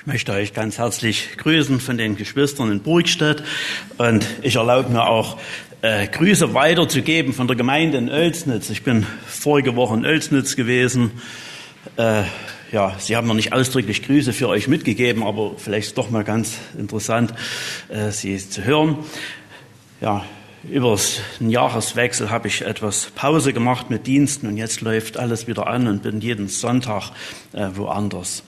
Ich möchte euch ganz herzlich grüßen von den Geschwistern in Burgstedt und ich erlaube mir auch Grüße weiterzugeben von der Gemeinde in Oelsnitz. Ich bin vorige Woche in Oelsnitz gewesen. Sie haben noch nicht ausdrücklich Grüße für euch mitgegeben, aber vielleicht ist doch mal ganz interessant, sie zu hören. Ja, über den Jahreswechsel habe ich etwas Pause gemacht mit Diensten und jetzt läuft alles wieder an und bin jeden Sonntag woanders.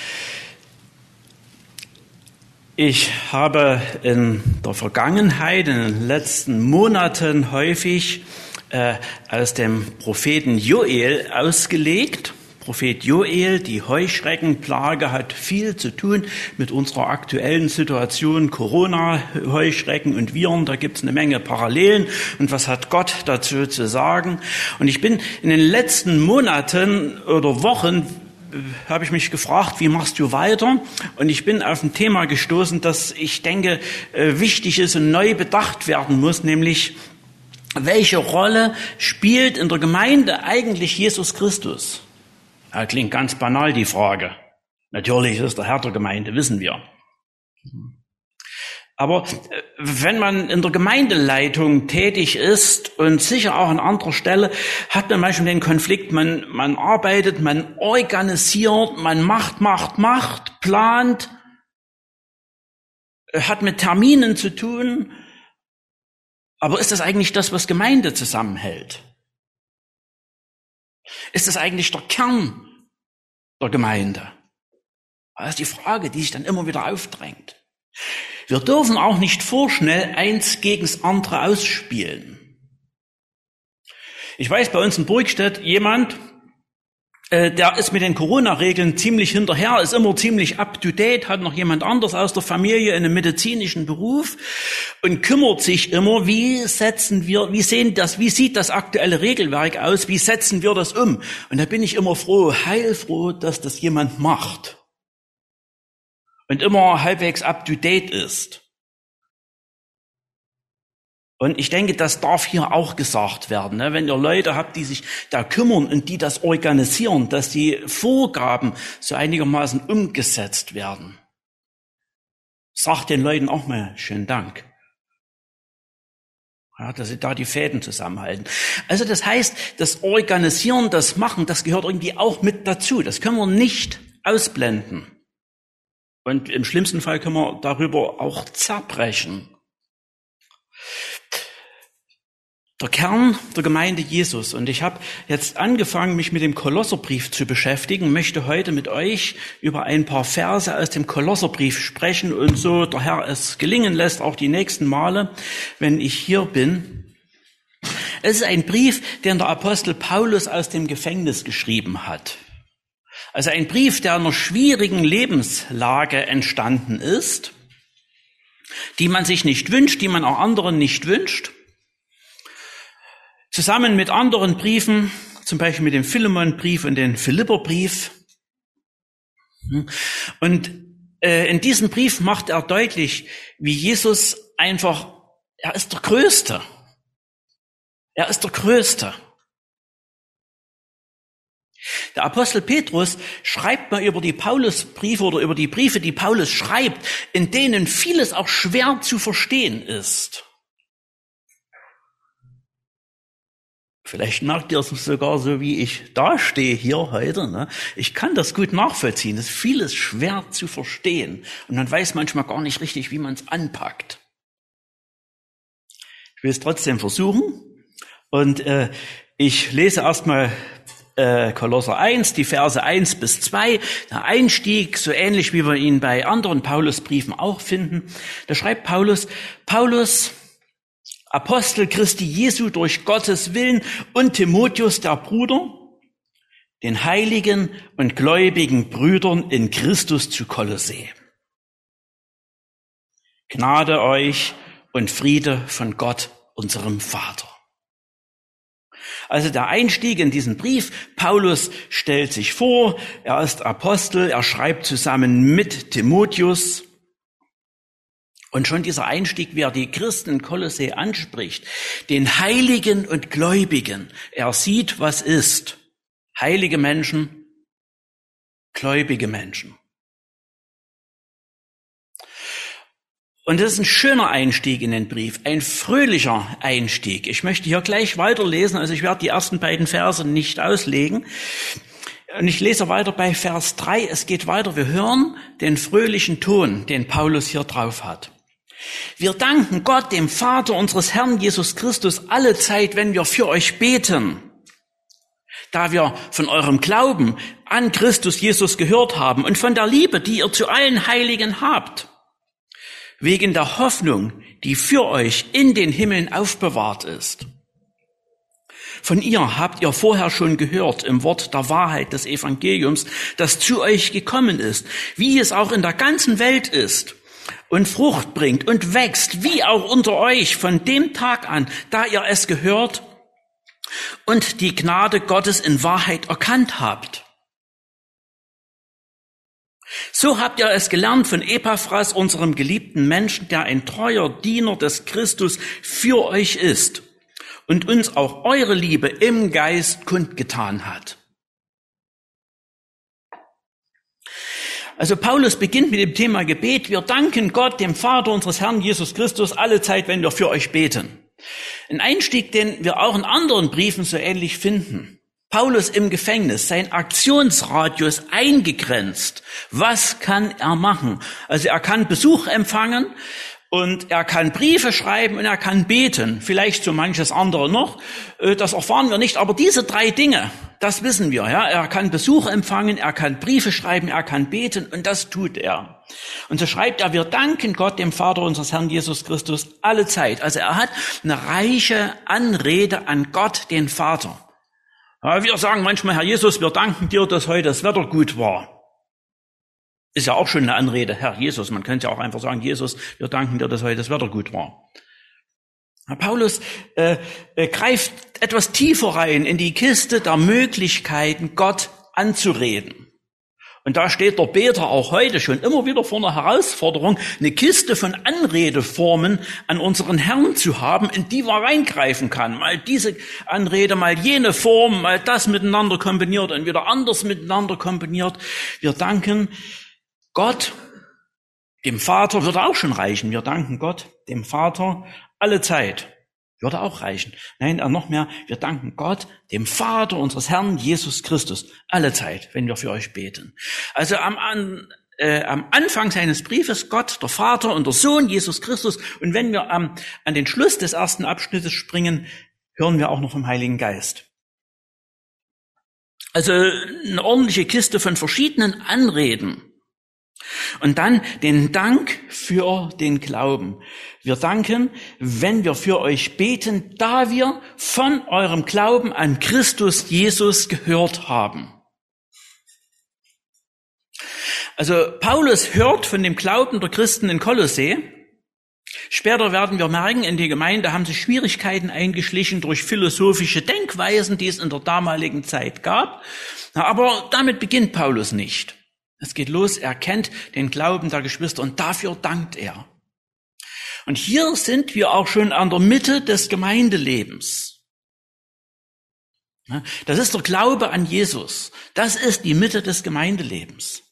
Ich habe in der Vergangenheit, in den letzten Monaten häufig aus dem Propheten Joel ausgelegt. Prophet Joel, die Heuschreckenplage hat viel zu tun mit unserer aktuellen Situation, Corona, Heuschrecken und Viren, da gibt es eine Menge Parallelen. Und was hat Gott dazu zu sagen? Und ich bin in den letzten Monaten oder Wochen habe ich mich gefragt, wie machst du weiter? Und ich bin auf ein Thema gestoßen, das ich denke wichtig ist und neu bedacht werden muss, nämlich welche Rolle spielt in der Gemeinde eigentlich Jesus Christus? Ja, klingt ganz banal, die Frage. Natürlich ist der Herr der Gemeinde, wissen wir. Aber wenn man in der Gemeindeleitung tätig ist und sicher auch an anderer Stelle, hat man manchmal den Konflikt, man arbeitet, man organisiert, man macht, plant, hat mit Terminen zu tun. Aber ist das eigentlich das, was Gemeinde zusammenhält? Ist das eigentlich der Kern der Gemeinde? Das ist die Frage, die sich dann immer wieder aufdrängt. Wir dürfen auch nicht vorschnell eins gegens andere ausspielen. Ich weiß, bei uns in Burgstedt jemand, der ist mit den Corona-Regeln ziemlich hinterher, ist immer ziemlich up-to-date, hat noch jemand anders aus der Familie in einem medizinischen Beruf und kümmert sich immer, wie sieht das aktuelle Regelwerk aus, wie setzen wir das um? Und da bin ich immer heilfroh, dass das jemand macht und immer halbwegs up-to-date ist. Und ich denke, das darf hier auch gesagt werden, ne? Wenn ihr Leute habt, die sich da kümmern und die das organisieren, dass die Vorgaben so einigermaßen umgesetzt werden. Sagt den Leuten auch mal schönen Dank. Ja, dass sie da die Fäden zusammenhalten. Also das heißt, das Organisieren, das Machen, das gehört irgendwie auch mit dazu. Das können wir nicht ausblenden. Und im schlimmsten Fall können wir darüber auch zerbrechen. Der Kern der Gemeinde Jesus. Und ich habe jetzt angefangen, mich mit dem Kolosserbrief zu beschäftigen, möchte heute mit euch über ein paar Verse aus dem Kolosserbrief sprechen und so der Herr es gelingen lässt, auch die nächsten Male, wenn ich hier bin. Es ist ein Brief, den der Apostel Paulus aus dem Gefängnis geschrieben hat. Also ein Brief, der in einer schwierigen Lebenslage entstanden ist, die man sich nicht wünscht, die man auch anderen nicht wünscht. Zusammen mit anderen Briefen, zum Beispiel mit dem Philemon-Brief und dem Philipper-Brief. Und in diesem Brief macht er deutlich, wie Jesus einfach, er ist der Größte. Er ist der Größte. Der Apostel Petrus schreibt mal über die Paulusbriefe oder über die Briefe, die Paulus schreibt, in denen vieles auch schwer zu verstehen ist. Vielleicht merkt ihr es sogar so, wie ich dastehe hier heute. Ne? Ich kann das gut nachvollziehen. Es ist vieles schwer zu verstehen. Und man weiß manchmal gar nicht richtig, wie man es anpackt. Ich will es trotzdem versuchen. Und ich lese erstmal Kolosser 1, die Verse 1 bis 2. Der Einstieg, so ähnlich wie wir ihn bei anderen Paulusbriefen auch finden. Da schreibt Paulus, Apostel Christi Jesu durch Gottes Willen und Timotheus, der Bruder, den heiligen und gläubigen Brüdern in Christus zu Kolossä. Gnade euch und Friede von Gott, unserem Vater. Also der Einstieg in diesen Brief, Paulus stellt sich vor, er ist Apostel, er schreibt zusammen mit Timotheus. Und schon dieser Einstieg, wie er die Christen in Kolossä anspricht, den Heiligen und Gläubigen, er sieht, was ist. Heilige Menschen, gläubige Menschen. Und das ist ein schöner Einstieg in den Brief, ein fröhlicher Einstieg. Ich möchte hier gleich weiterlesen, also ich werde die ersten beiden Verse nicht auslegen. Und ich lese weiter bei Vers 3, es geht weiter, wir hören den fröhlichen Ton, den Paulus hier drauf hat. Wir danken Gott, dem Vater unseres Herrn Jesus Christus, alle Zeit, wenn wir für euch beten, da wir von eurem Glauben an Christus Jesus gehört haben und von der Liebe, die ihr zu allen Heiligen habt, wegen der Hoffnung, die für euch in den Himmeln aufbewahrt ist. Von ihr habt ihr vorher schon gehört im Wort der Wahrheit des Evangeliums, das zu euch gekommen ist, wie es auch in der ganzen Welt ist und Frucht bringt und wächst, wie auch unter euch von dem Tag an, da ihr es gehört und die Gnade Gottes in Wahrheit erkannt habt. So habt ihr es gelernt von Epaphras, unserem geliebten Menschen, der ein treuer Diener des Christus für euch ist und uns auch eure Liebe im Geist kundgetan hat. Also Paulus beginnt mit dem Thema Gebet. Wir danken Gott, dem Vater unseres Herrn Jesus Christus, alle Zeit, wenn wir für euch beten. Ein Einstieg, den wir auch in anderen Briefen so ähnlich finden. Paulus im Gefängnis, sein Aktionsradius eingegrenzt. Was kann er machen? Also er kann Besuch empfangen und er kann Briefe schreiben und er kann beten. Vielleicht so manches andere noch. Das erfahren wir nicht, aber diese drei Dinge, das wissen wir. Ja, er kann Besuch empfangen, er kann Briefe schreiben, er kann beten und das tut er. Und so schreibt er, wir danken Gott, dem Vater unseres Herrn Jesus Christus, alle Zeit. Also er hat eine reiche Anrede an Gott, den Vater. Ja, wir sagen manchmal, Herr Jesus, wir danken dir, dass heute das Wetter gut war. Ist ja auch schon eine Anrede, Herr Jesus. Man könnte ja auch einfach sagen, Jesus, wir danken dir, dass heute das Wetter gut war. Herr Paulus greift etwas tiefer rein in die Kiste der Möglichkeiten, Gott anzureden. Und da steht der Beter auch heute schon immer wieder vor einer Herausforderung, eine Kiste von Anredeformen an unseren Herrn zu haben, in die man reingreifen kann. Mal diese Anrede, mal jene Form, mal das miteinander kombiniert und wieder anders miteinander kombiniert. Wir danken Gott, dem Vater, würde auch schon reichen. Wir danken Gott, dem Vater, alle Zeit. Würde auch reichen. Nein, noch mehr, wir danken Gott, dem Vater unseres Herrn Jesus Christus, alle Zeit, wenn wir für euch beten. Also am Anfang seines Briefes Gott, der Vater und der Sohn Jesus Christus. Und wenn wir an den Schluss des ersten Abschnittes springen, hören wir auch noch vom Heiligen Geist. Also eine ordentliche Kiste von verschiedenen Anreden. Und dann den Dank für den Glauben. Wir danken, wenn wir für euch beten, da wir von eurem Glauben an Christus Jesus gehört haben. Also Paulus hört von dem Glauben der Christen in Kolossee. Später werden wir merken, in die Gemeinde haben sich Schwierigkeiten eingeschlichen durch philosophische Denkweisen, die es in der damaligen Zeit gab. Aber damit beginnt Paulus nicht. Es geht los, er kennt den Glauben der Geschwister und dafür dankt er. Und hier sind wir auch schon an der Mitte des Gemeindelebens. Das ist der Glaube an Jesus. Das ist die Mitte des Gemeindelebens.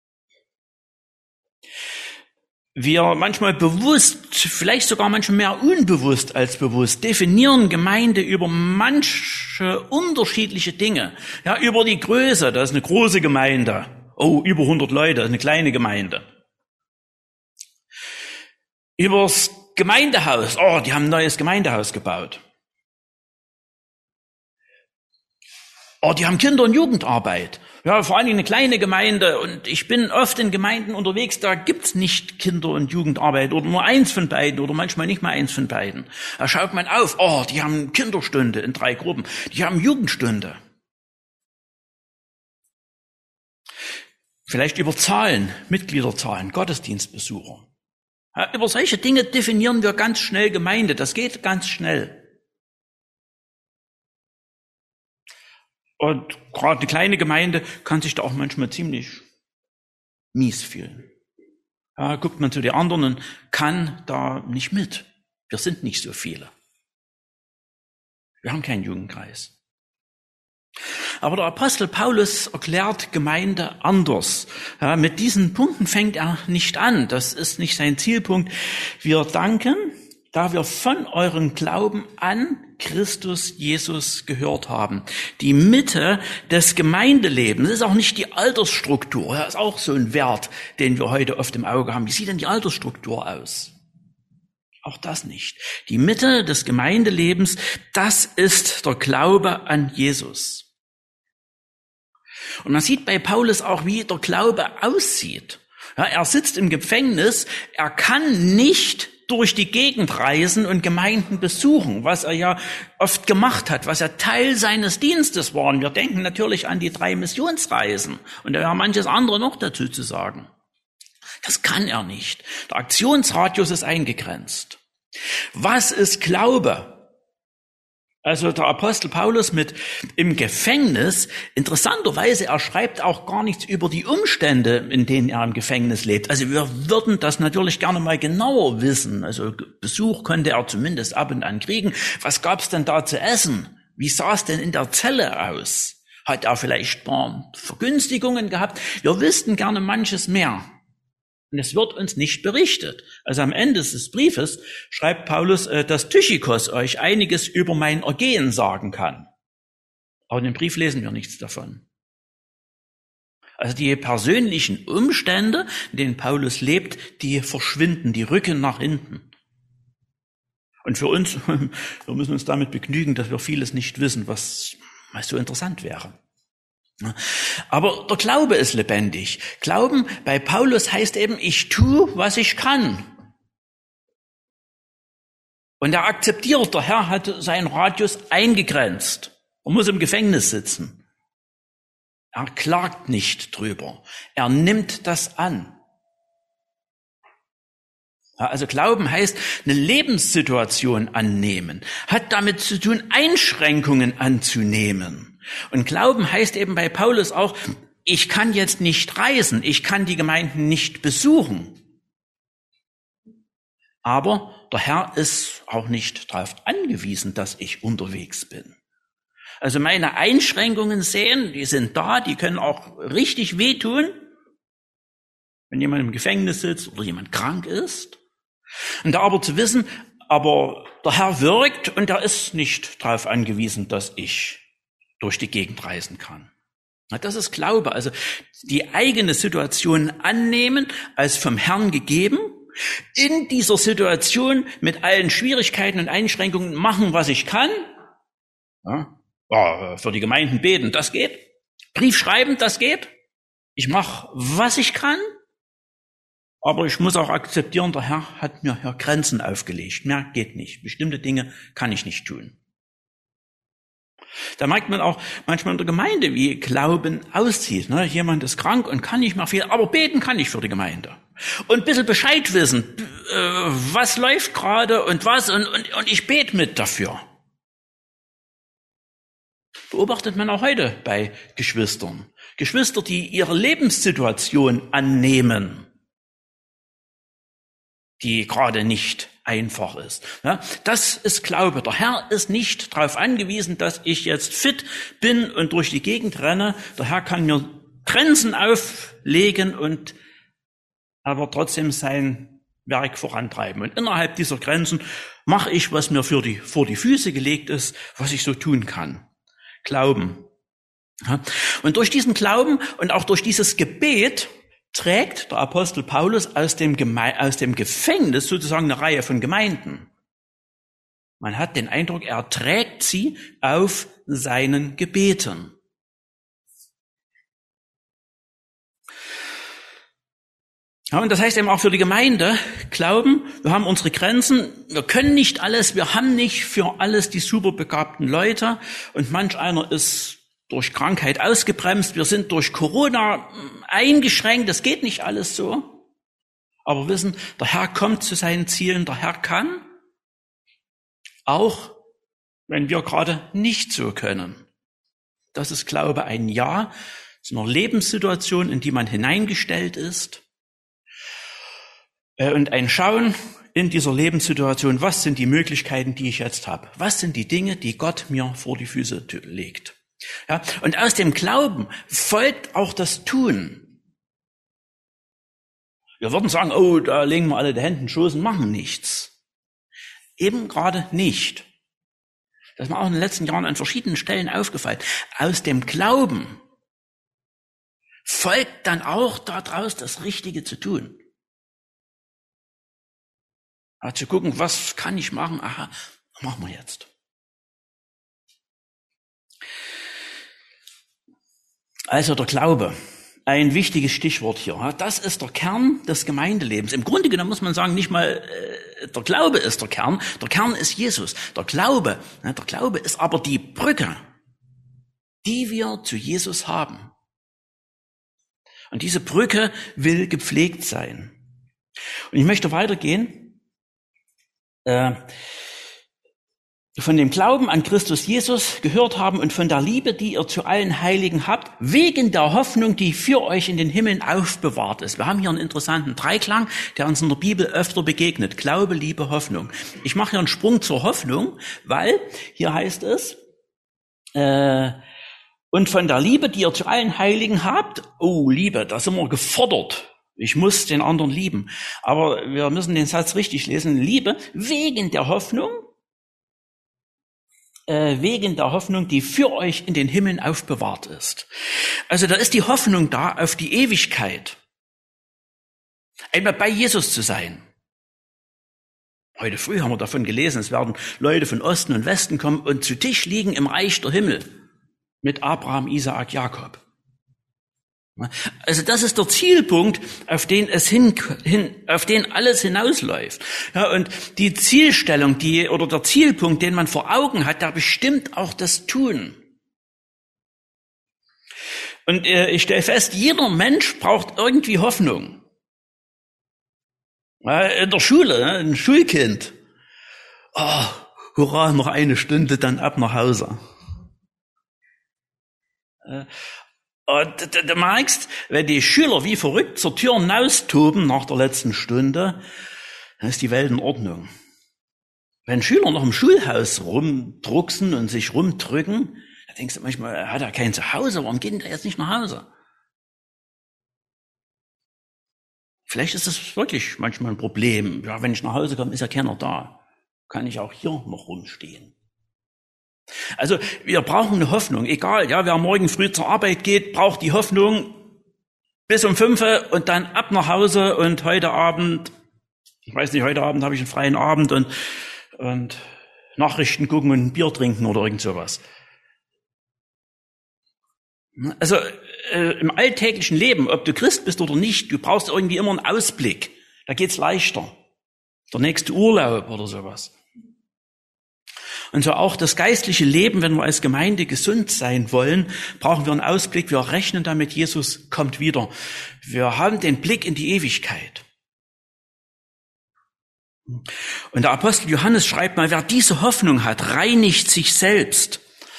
Wir manchmal bewusst, vielleicht sogar manchmal mehr unbewusst als bewusst, definieren Gemeinde über manche unterschiedliche Dinge. Ja, über die Größe, das ist eine große Gemeinde. Oh, über 100 Leute, eine kleine Gemeinde. Übers Gemeindehaus. Oh, die haben ein neues Gemeindehaus gebaut. Oh, die haben Kinder- und Jugendarbeit. Ja, vor allem eine kleine Gemeinde. Und ich bin oft in Gemeinden unterwegs, da gibt's nicht Kinder- und Jugendarbeit oder nur eins von beiden oder manchmal nicht mal eins von beiden. Da schaut man auf. Oh, die haben Kinderstunde in 3 Gruppen. Die haben Jugendstunde. Vielleicht über Zahlen, Mitgliederzahlen, Gottesdienstbesucher. Ja, über solche Dinge definieren wir ganz schnell Gemeinde. Das geht ganz schnell. Und gerade eine kleine Gemeinde kann sich da auch manchmal ziemlich mies fühlen. Ja, guckt man zu den anderen und kann da nicht mit. Wir sind nicht so viele. Wir haben keinen Jugendkreis. Aber der Apostel Paulus erklärt Gemeinde anders. Ja, mit diesen Punkten fängt er nicht an. Das ist nicht sein Zielpunkt. Wir danken, da wir von eurem Glauben an Christus Jesus gehört haben. Die Mitte des Gemeindelebens ist auch nicht die Altersstruktur. Das ist auch so ein Wert, den wir heute oft im Auge haben. Wie sieht denn die Altersstruktur aus? Auch das nicht. Die Mitte des Gemeindelebens, das ist der Glaube an Jesus. Und man sieht bei Paulus auch, wie der Glaube aussieht. Ja, er sitzt im Gefängnis, er kann nicht durch die Gegend reisen und Gemeinden besuchen, was er ja oft gemacht hat, was ja Teil seines Dienstes war. Und wir denken natürlich an die 3 Missionsreisen und da wäre manches andere noch dazu zu sagen. Das kann er nicht. Der Aktionsradius ist eingegrenzt. Was ist Glaube? Also der Apostel Paulus mit im Gefängnis, interessanterweise, er schreibt auch gar nichts über die Umstände, in denen er im Gefängnis lebt. Also wir würden das natürlich gerne mal genauer wissen. Also Besuch konnte er zumindest ab und an kriegen. Was gab's denn da zu essen? Wie sah es denn in der Zelle aus? Hat er vielleicht ein paar Vergünstigungen gehabt? Wir wüssten gerne manches mehr. Und es wird uns nicht berichtet. Also am Ende des Briefes schreibt Paulus, dass Tychikos euch einiges über mein Ergehen sagen kann. Aber in dem Brief lesen wir nichts davon. Also die persönlichen Umstände, in denen Paulus lebt, die verschwinden, die rücken nach hinten. Und für uns, wir müssen uns damit begnügen, dass wir vieles nicht wissen, was so interessant wäre. Aber der Glaube ist lebendig. Glauben bei Paulus heißt eben, ich tue, was ich kann. Und er akzeptiert, der Herr hat seinen Radius eingegrenzt. Er muss im Gefängnis sitzen. Er klagt nicht drüber. Er nimmt das an. Also Glauben heißt eine Lebenssituation annehmen, hat damit zu tun, Einschränkungen anzunehmen. Und Glauben heißt eben bei Paulus auch, ich kann jetzt nicht reisen, ich kann die Gemeinden nicht besuchen. Aber der Herr ist auch nicht darauf angewiesen, dass ich unterwegs bin. Also meine Einschränkungen sehen, die sind da, die können auch richtig wehtun, wenn jemand im Gefängnis sitzt oder jemand krank ist. Und da aber zu wissen, aber der Herr wirkt und er ist nicht darauf angewiesen, dass ich durch die Gegend reisen kann. Das ist Glaube, also die eigene Situation annehmen, als vom Herrn gegeben, in dieser Situation mit allen Schwierigkeiten und Einschränkungen machen, was ich kann. Ja, für die Gemeinden beten, das geht. Brief schreiben, das geht. Ich mache, was ich kann. Aber ich muss auch akzeptieren, der Herr hat mir hier Grenzen aufgelegt. Mehr geht nicht. Bestimmte Dinge kann ich nicht tun. Da merkt man auch manchmal in der Gemeinde, wie Glauben aussieht. Jemand ist krank und kann nicht mehr viel, aber beten kann ich für die Gemeinde. Und ein bisschen Bescheid wissen, was läuft gerade und was, und ich bete mit dafür. Beobachtet man auch heute bei Geschwistern. Geschwister, die ihre Lebenssituation annehmen, die gerade nicht einfach ist. Ja, das ist Glaube. Der Herr ist nicht darauf angewiesen, dass ich jetzt fit bin und durch die Gegend renne. Der Herr kann mir Grenzen auflegen und er wird trotzdem sein Werk vorantreiben. Und innerhalb dieser Grenzen mache ich, was mir vor die Füße gelegt ist, was ich so tun kann. Glauben. Ja, und durch diesen Glauben und auch durch dieses Gebet trägt der Apostel Paulus aus dem Gefängnis sozusagen eine Reihe von Gemeinden. Man hat den Eindruck, er trägt sie auf seinen Gebeten. Ja, und das heißt eben auch für die Gemeinde, Glauben, wir haben unsere Grenzen, wir können nicht alles, wir haben nicht für alles die superbegabten Leute und manch einer ist durch Krankheit ausgebremst, wir sind durch Corona eingeschränkt, das geht nicht alles so. Aber wissen, der Herr kommt zu seinen Zielen, der Herr kann, auch wenn wir gerade nicht so können. Das ist Glaube, ein Ja zu einer Lebenssituation, in die man hineingestellt ist. Und ein Schauen in dieser Lebenssituation, was sind die Möglichkeiten, die ich jetzt habe? Was sind die Dinge, die Gott mir vor die Füße legt? Ja, und aus dem Glauben folgt auch das Tun. Wir würden sagen, oh, da legen wir alle die Hände in den Schoß und machen nichts. Eben gerade nicht. Das ist mir auch in den letzten Jahren an verschiedenen Stellen aufgefallen. Aus dem Glauben folgt dann auch daraus das Richtige zu tun. Aber zu gucken, was kann ich machen? Aha, machen wir jetzt. Also der Glaube, ein wichtiges Stichwort hier. Das ist der Kern des Gemeindelebens. Im Grunde genommen muss man sagen, nicht mal der Glaube ist der Kern ist Jesus. Der Glaube ist aber die Brücke, die wir zu Jesus haben. Und diese Brücke will gepflegt sein. Und ich möchte weitergehen. Von dem Glauben an Christus Jesus gehört haben und von der Liebe, die ihr zu allen Heiligen habt, wegen der Hoffnung, die für euch in den Himmeln aufbewahrt ist. Wir haben hier einen interessanten Dreiklang, der uns in der Bibel öfter begegnet. Glaube, Liebe, Hoffnung. Ich mache hier einen Sprung zur Hoffnung, weil hier heißt es, und von der Liebe, die ihr zu allen Heiligen habt, oh Liebe, da sind wir gefordert. Ich muss den anderen lieben. Aber wir müssen den Satz richtig lesen. Liebe wegen der Hoffnung, die für euch in den Himmeln aufbewahrt ist. Also da ist die Hoffnung da auf die Ewigkeit. Einmal bei Jesus zu sein. Heute früh haben wir davon gelesen, es werden Leute von Osten und Westen kommen und zu Tisch liegen im Reich der Himmel. Mit Abraham, Isaak, Jakob. Also das ist der Zielpunkt, auf den auf den alles hinausläuft. Ja, und die Zielstellung, oder der Zielpunkt, den man vor Augen hat, der bestimmt auch das Tun. Und ich stelle fest, jeder Mensch braucht irgendwie Hoffnung. In der Schule, ein Schulkind. Oh, hurra, noch eine Stunde, dann ab nach Hause. Und du merkst, wenn die Schüler wie verrückt zur Tür hinaustoben nach der letzten Stunde, dann ist die Welt in Ordnung. Wenn Schüler noch im Schulhaus rumdrucksen und sich rumdrücken, da denkst du manchmal, hat er kein Zuhause, warum geht denn der jetzt nicht nach Hause? Vielleicht ist das wirklich manchmal ein Problem. Ja, wenn ich nach Hause komme, ist ja keiner da. Kann ich auch hier noch rumstehen. Also wir brauchen eine Hoffnung, egal, ja, wer morgen früh zur Arbeit geht, braucht die Hoffnung bis um 5 und dann ab nach Hause und heute Abend, ich weiß nicht, heute Abend habe ich einen freien Abend und Nachrichten gucken und ein Bier trinken oder irgend sowas. Also im alltäglichen Leben, ob du Christ bist oder nicht, du brauchst irgendwie immer einen Ausblick, da geht's leichter. Der nächste Urlaub oder sowas. Und so auch das geistliche Leben, wenn wir als Gemeinde gesund sein wollen, brauchen wir einen Ausblick. Wir rechnen damit, Jesus kommt wieder. Wir haben den Blick in die Ewigkeit. Und der Apostel Johannes schreibt mal, wer diese Hoffnung hat, reinigt sich selbst.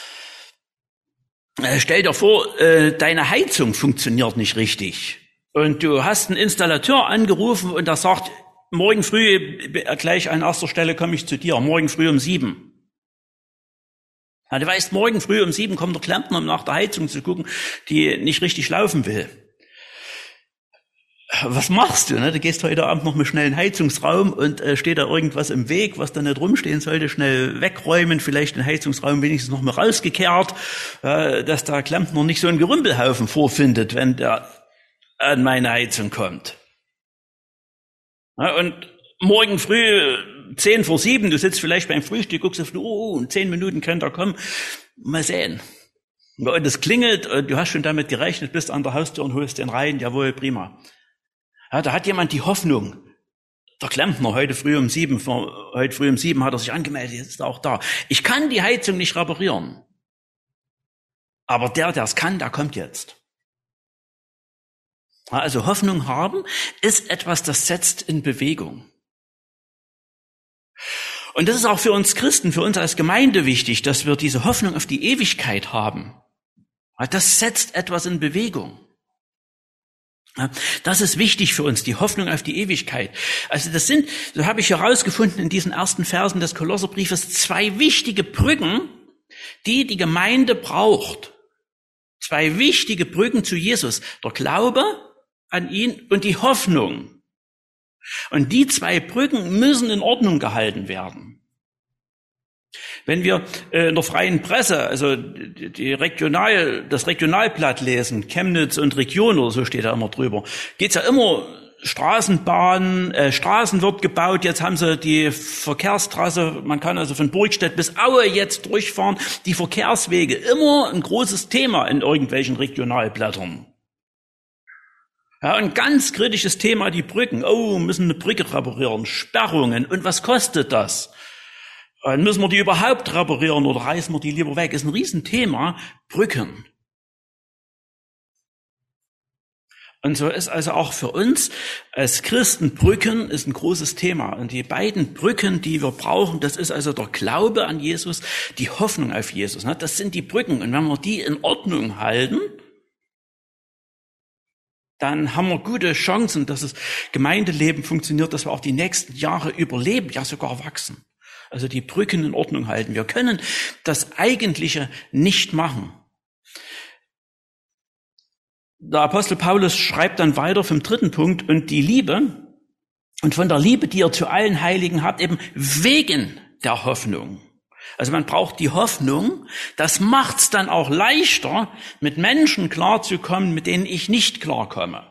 Stell dir vor, deine Heizung funktioniert nicht richtig. Und du hast einen Installateur angerufen und der sagt, morgen früh, gleich an erster Stelle komme ich zu dir, morgen früh um 7. Ja, du weißt, morgen früh um 7 kommt der Klempner, um nach der Heizung zu gucken, die nicht richtig laufen will. Was machst du? Du gehst heute Abend noch mal schnell in den Heizungsraum und steht da irgendwas im Weg, was da nicht rumstehen sollte, schnell wegräumen, vielleicht den Heizungsraum wenigstens noch mal rausgekehrt, dass der Klempner nicht so einen Gerümpelhaufen vorfindet, wenn der an meine Heizung kommt. Ja, und morgen früh 10 vor 7, du sitzt vielleicht beim Frühstück, guckst auf die Uhr, in 10 Minuten könnte er kommen. Mal sehen. Und es klingelt, und du hast schon damit gerechnet, bist an der Haustür und holst den rein, jawohl, prima. Ja, da hat jemand die Hoffnung. Der Klempner heute früh um 7 hat er sich angemeldet, jetzt ist er auch da. Ich kann die Heizung nicht reparieren. Aber der es kann, der kommt jetzt. Ja, also Hoffnung haben ist etwas, das setzt in Bewegung. Und das ist auch für uns Christen, für uns als Gemeinde wichtig, dass wir diese Hoffnung auf die Ewigkeit haben. Das setzt etwas in Bewegung. Das ist wichtig für uns, die Hoffnung auf die Ewigkeit. Also so habe ich herausgefunden in diesen ersten Versen des Kolosserbriefes, 2 wichtige Brücken, die die Gemeinde braucht. Zwei wichtige Brücken zu Jesus. Der Glaube an ihn und die Hoffnung. Und die zwei Brücken müssen in Ordnung gehalten werden. Wenn wir in der freien Presse, also das Regionalblatt lesen, Chemnitz und Region oder so steht da immer drüber, geht's ja immer Straßenbahn, Straßen wird gebaut, jetzt haben sie die Verkehrstrasse, man kann also von Burgstedt bis Aue jetzt durchfahren, die Verkehrswege, immer ein großes Thema in irgendwelchen Regionalblättern. Ja, ein ganz kritisches Thema, die Brücken. Oh, müssen eine Brücke reparieren, Sperrungen. Und was kostet das? Müssen wir die überhaupt reparieren oder reißen wir die lieber weg? Ist ein Riesenthema, Brücken. Und so ist also auch für uns als Christen Brücken ist ein großes Thema. Und die beiden Brücken, die wir brauchen, das ist also der Glaube an Jesus, die Hoffnung auf Jesus. Das sind die Brücken. Und wenn wir die in Ordnung halten, dann haben wir gute Chancen, dass das Gemeindeleben funktioniert, dass wir auch die nächsten Jahre überleben, ja sogar wachsen. Also die Brücken in Ordnung halten. Wir können das Eigentliche nicht machen. Der Apostel Paulus schreibt dann weiter vom 3. Punkt, und die Liebe, und von der Liebe, die ihr zu allen Heiligen habt, eben wegen der Hoffnung. Also man braucht die Hoffnung, das macht's dann auch leichter, mit Menschen klarzukommen, mit denen ich nicht klarkomme.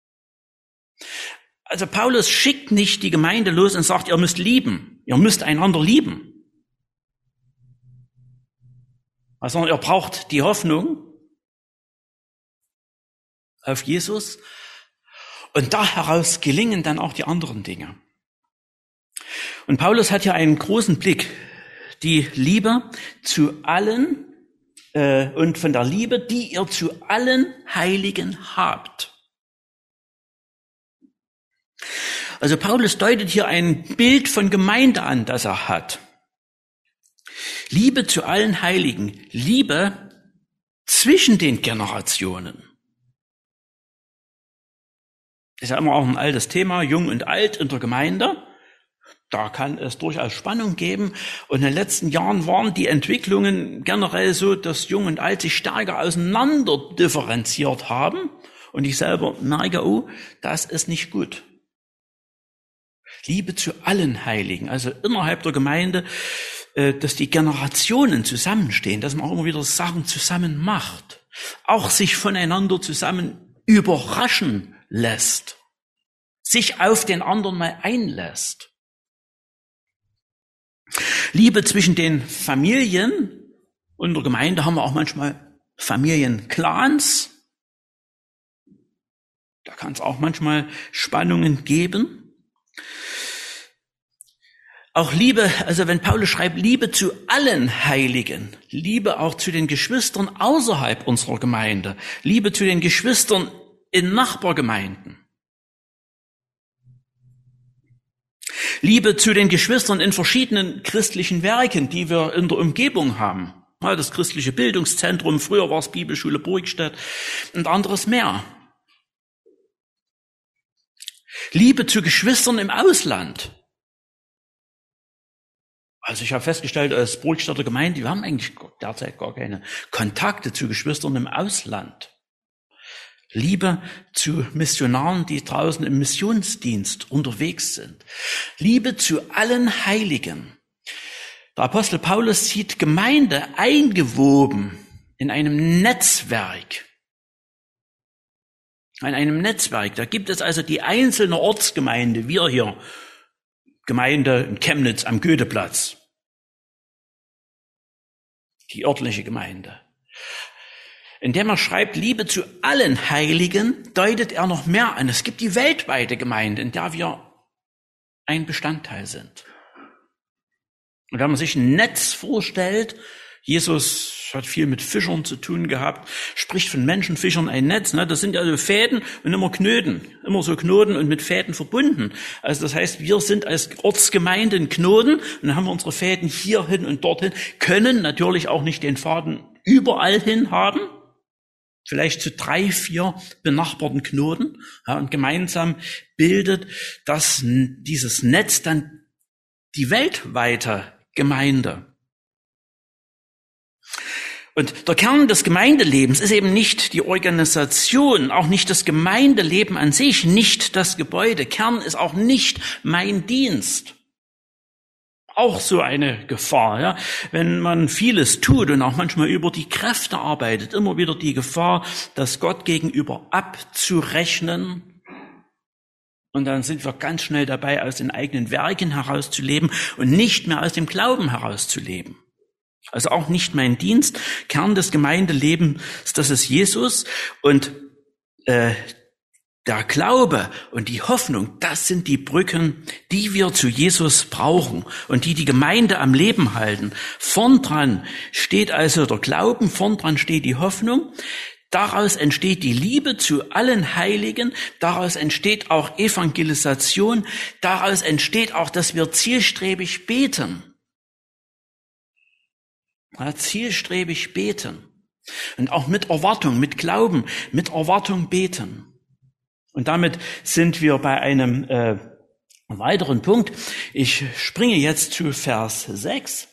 Also Paulus schickt nicht die Gemeinde los und sagt, ihr müsst lieben, ihr müsst einander lieben. Sondern ihr braucht die Hoffnung auf Jesus und da heraus gelingen dann auch die anderen Dinge. Und Paulus hat hier einen großen Blick. Die Liebe zu allen und von der Liebe, die ihr zu allen Heiligen habt. Also Paulus deutet hier ein Bild von Gemeinde an, das er hat. Liebe zu allen Heiligen, Liebe zwischen den Generationen. Das ist ja immer auch ein altes Thema, jung und alt in der Gemeinde. Da kann es durchaus Spannung geben. Und in den letzten Jahren waren die Entwicklungen generell so, dass Jung und Alt sich stärker auseinander differenziert haben. Und ich selber merke, oh, das ist nicht gut. Liebe zu allen Heiligen, also innerhalb der Gemeinde, dass die Generationen zusammenstehen, dass man auch immer wieder Sachen zusammen macht. Auch sich voneinander zusammen überraschen lässt. Sich auf den anderen mal einlässt. Liebe zwischen den Familien und der Gemeinde haben wir auch manchmal Familienclans. Da kann es auch manchmal Spannungen geben. Auch Liebe, also wenn Paulus schreibt, Liebe zu allen Heiligen, Liebe auch zu den Geschwistern außerhalb unserer Gemeinde, Liebe zu den Geschwistern in Nachbargemeinden. Liebe zu den Geschwistern in verschiedenen christlichen Werken, die wir in der Umgebung haben. Das christliche Bildungszentrum, früher war es Bibelschule Burgstedt und anderes mehr. Liebe zu Geschwistern im Ausland. Also ich habe festgestellt, als Burgstädter Gemeinde, wir haben eigentlich derzeit gar keine Kontakte zu Geschwistern im Ausland. Liebe zu Missionaren, die draußen im Missionsdienst unterwegs sind. Liebe zu allen Heiligen. Der Apostel Paulus sieht Gemeinde eingewoben in einem Netzwerk. In einem Netzwerk. Da gibt es also die einzelne Ortsgemeinde, wir hier, Gemeinde in Chemnitz am Goetheplatz. Die örtliche Gemeinde. Indem er schreibt, Liebe zu allen Heiligen, deutet er noch mehr an. Es gibt die weltweite Gemeinde, in der wir ein Bestandteil sind. Und wenn man sich ein Netz vorstellt, Jesus hat viel mit Fischern zu tun gehabt, spricht von Menschenfischern ein Netz, das sind ja so Fäden und immer Knoten, immer so Knoten und mit Fäden verbunden. Also das heißt, wir sind als Ortsgemeinde ein Knoten und dann haben wir unsere Fäden hierhin und dorthin, können natürlich auch nicht den Faden überall hin haben, vielleicht zu 3, 4 benachbarten Knoten, und gemeinsam bildet dieses Netz dann die weltweite Gemeinde. Und der Kern des Gemeindelebens ist eben nicht die Organisation, auch nicht das Gemeindeleben an sich, nicht das Gebäude. Kern ist auch nicht mein Dienst. Auch so eine Gefahr, ja. Wenn man vieles tut und auch manchmal über die Kräfte arbeitet, immer wieder die Gefahr, das Gott gegenüber abzurechnen. Und dann sind wir ganz schnell dabei, aus den eigenen Werken herauszuleben und nicht mehr aus dem Glauben herauszuleben. Also auch nicht mein Dienst. Kern des Gemeindelebens, das ist Jesus. Und der Glaube und die Hoffnung, das sind die Brücken, die wir zu Jesus brauchen und die Gemeinde am Leben halten. Vorn dran steht also der Glauben, vorn dran steht die Hoffnung. Daraus entsteht die Liebe zu allen Heiligen, daraus entsteht auch Evangelisation, daraus entsteht auch, dass wir zielstrebig beten. Ja, zielstrebig beten. Und auch mit Erwartung, mit Glauben, mit Erwartung beten. Und damit sind wir bei einem weiteren Punkt. Ich springe jetzt zu Vers 6.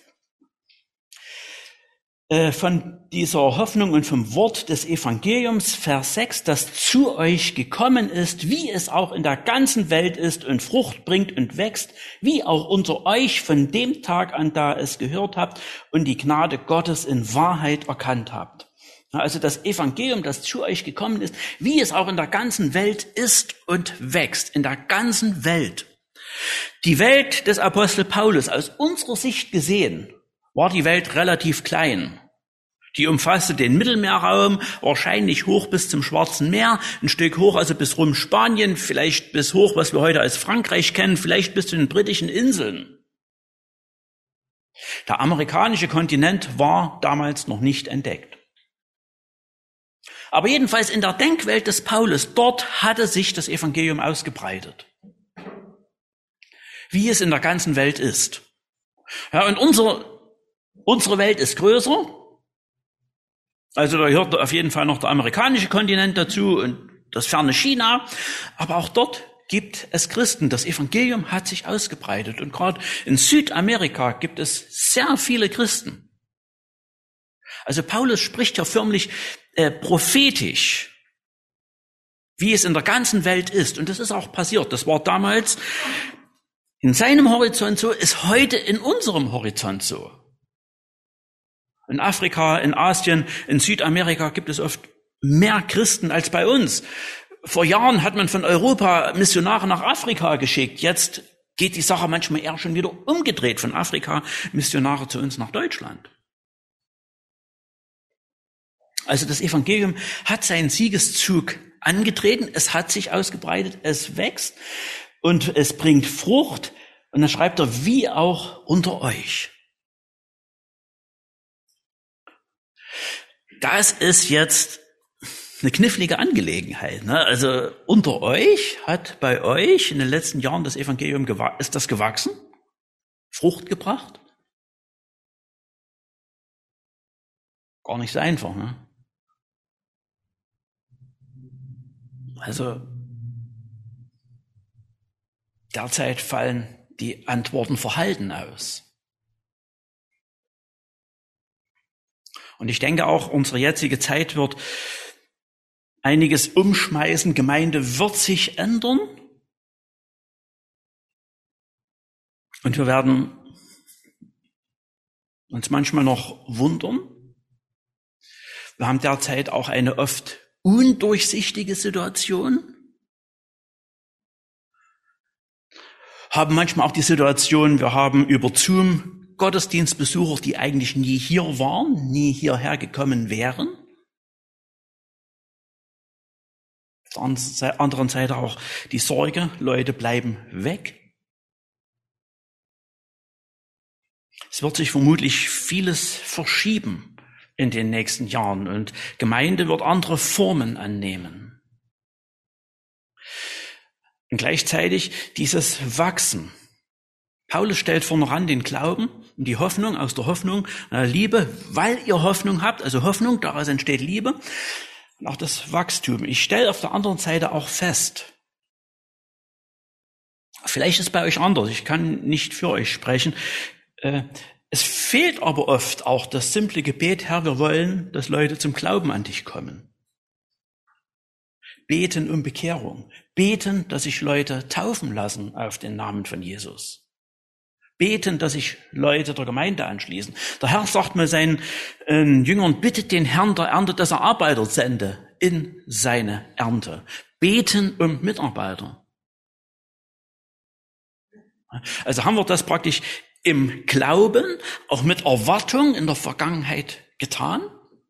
Von dieser Hoffnung und vom Wort des Evangeliums, Vers 6, das zu euch gekommen ist, wie es auch in der ganzen Welt ist und Frucht bringt und wächst, wie auch unter euch von dem Tag an, da es gehört habt und die Gnade Gottes in Wahrheit erkannt habt. Also das Evangelium, das zu euch gekommen ist, wie es auch in der ganzen Welt ist und wächst, in der ganzen Welt. Die Welt des Apostel Paulus, aus unserer Sicht gesehen, war die Welt relativ klein. Die umfasste den Mittelmeerraum, wahrscheinlich hoch bis zum Schwarzen Meer, ein Stück hoch, also bis rum Spanien, vielleicht bis hoch, was wir heute als Frankreich kennen, vielleicht bis zu den britischen Inseln. Der amerikanische Kontinent war damals noch nicht entdeckt. Aber jedenfalls in der Denkwelt des Paulus, dort hatte sich das Evangelium ausgebreitet. Wie es in der ganzen Welt ist. Ja, und unsere Welt ist größer. Also da gehört auf jeden Fall noch der amerikanische Kontinent dazu und das ferne China. Aber auch dort gibt es Christen. Das Evangelium hat sich ausgebreitet. Und gerade in Südamerika gibt es sehr viele Christen. Also Paulus spricht ja förmlich prophetisch, wie es in der ganzen Welt ist. Und das ist auch passiert. Das war damals in seinem Horizont so, ist heute in unserem Horizont so. In Afrika, in Asien, in Südamerika gibt es oft mehr Christen als bei uns. Vor Jahren hat man von Europa Missionare nach Afrika geschickt. Jetzt geht die Sache manchmal eher schon wieder umgedreht, von Afrika Missionare zu uns nach Deutschland. Also das Evangelium hat seinen Siegeszug angetreten, es hat sich ausgebreitet, es wächst und es bringt Frucht. Und dann schreibt er, wie auch unter euch. Das ist jetzt eine knifflige Angelegenheit. Ne? Also unter euch hat bei euch in den letzten Jahren das Evangelium ist das gewachsen, Frucht gebracht. Gar nicht so einfach. Ne? Also derzeit fallen die Antworten verhalten aus. Und ich denke auch, unsere jetzige Zeit wird einiges umschmeißen. Gemeinde wird sich ändern. Und wir werden uns manchmal noch wundern. Wir haben derzeit auch eine oft undurchsichtige Situation. Haben manchmal auch die Situation, wir haben über Zoom Gottesdienstbesucher, die eigentlich nie hier waren, nie hierher gekommen wären. Auf der anderen Seite auch die Sorge, Leute bleiben weg. Es wird sich vermutlich vieles verschieben in den nächsten Jahren und Gemeinde wird andere Formen annehmen. Und gleichzeitig dieses Wachsen. Paulus stellt vorne ran den Glauben und die Hoffnung, aus der Hoffnung, Liebe, weil ihr Hoffnung habt, also Hoffnung, daraus entsteht Liebe und auch das Wachstum. Ich stelle auf der anderen Seite auch fest, vielleicht ist es bei euch anders, ich kann nicht für euch sprechen, Es fehlt aber oft auch das simple Gebet, Herr, wir wollen, dass Leute zum Glauben an dich kommen. Beten um Bekehrung. Beten, dass sich Leute taufen lassen auf den Namen von Jesus. Beten, dass sich Leute der Gemeinde anschließen. Der Herr sagt mal seinen Jüngern, bittet den Herrn der Ernte, dass er Arbeiter sende in seine Ernte. Beten um Mitarbeiter. Also haben wir das praktisch im Glauben, auch mit Erwartung in der Vergangenheit getan.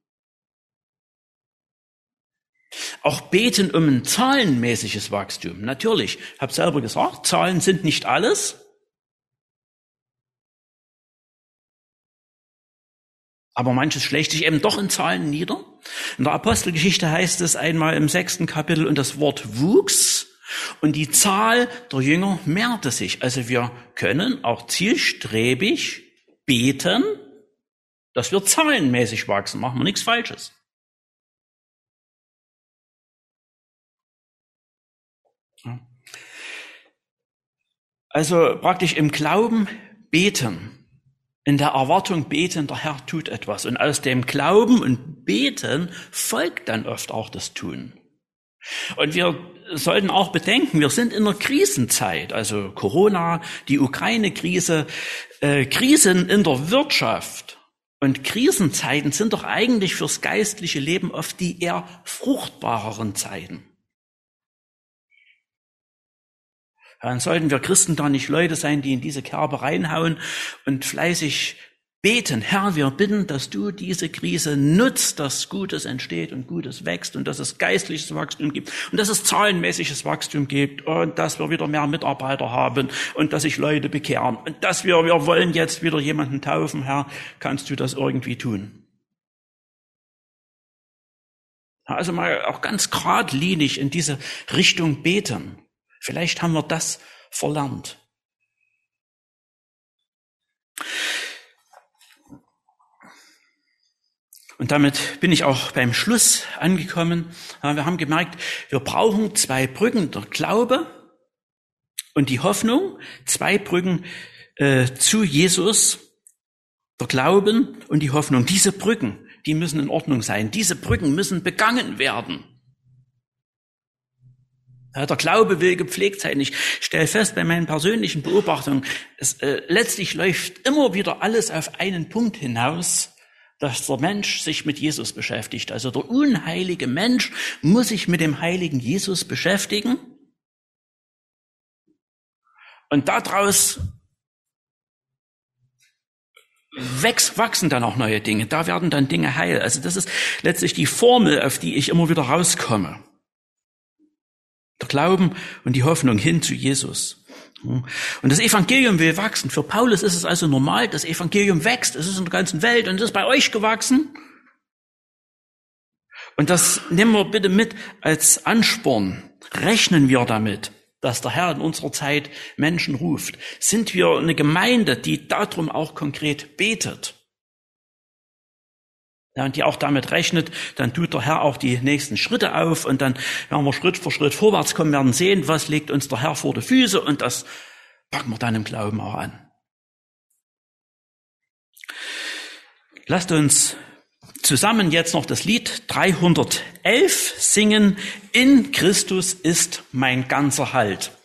Auch beten um ein zahlenmäßiges Wachstum. Natürlich, ich habe selber gesagt, Zahlen sind nicht alles. Aber manches schlägt sich eben doch in Zahlen nieder. In der Apostelgeschichte heißt es einmal im 6. Kapitel, und das Wort wuchs und die Zahl der Jünger mehrte sich. Also wir können auch zielstrebig beten, dass wir zahlenmäßig wachsen. Machen wir nichts Falsches. Also praktisch im Glauben beten. In der Erwartung beten, der Herr tut etwas. Und aus dem Glauben und Beten folgt dann oft auch das Tun. Und wir sollten auch bedenken, wir sind in einer Krisenzeit, also Corona, die Ukraine-Krise, Krisen in der Wirtschaft. Und Krisenzeiten sind doch eigentlich fürs geistliche Leben oft die eher fruchtbareren Zeiten. Dann sollten wir Christen da nicht Leute sein, die in diese Kerbe reinhauen und fleißig beten. Herr, wir bitten, dass du diese Krise nutzt, dass Gutes entsteht und Gutes wächst und dass es geistliches Wachstum gibt und dass es zahlenmäßiges Wachstum gibt und dass wir wieder mehr Mitarbeiter haben und dass sich Leute bekehren und dass wir wollen jetzt wieder jemanden taufen. Herr, kannst du das irgendwie tun? Also mal auch ganz geradlinig in diese Richtung beten. Vielleicht haben wir das verlernt. Und damit bin ich auch beim Schluss angekommen. Wir haben gemerkt, wir brauchen 2 Brücken, der Glaube und die Hoffnung, 2 Brücken zu Jesus, der Glauben und die Hoffnung. Diese Brücken, die müssen in Ordnung sein. Diese Brücken müssen begangen werden. Der Glaube will gepflegt sein. Ich stelle fest bei meinen persönlichen Beobachtungen, letztlich läuft immer wieder alles auf einen Punkt hinaus, dass der Mensch sich mit Jesus beschäftigt. Also der unheilige Mensch muss sich mit dem heiligen Jesus beschäftigen. Und daraus wachsen dann auch neue Dinge. Da werden dann Dinge heil. Also das ist letztlich die Formel, auf die ich immer wieder rauskomme. Der Glauben und die Hoffnung hin zu Jesus. Und das Evangelium will wachsen. Für Paulus ist es also normal, das Evangelium wächst. Es ist in der ganzen Welt und es ist bei euch gewachsen. Und das nehmen wir bitte mit als Ansporn. Rechnen wir damit, dass der Herr in unserer Zeit Menschen ruft. Sind wir eine Gemeinde, die darum auch konkret betet? Ja, und die auch damit rechnet, dann tut der Herr auch die nächsten Schritte auf und dann werden wir Schritt für Schritt vorwärts kommen, werden sehen, was legt uns der Herr vor die Füße und das packen wir dann im Glauben auch an. Lasst uns zusammen jetzt noch das Lied 311 singen. In Christus ist mein ganzer Halt.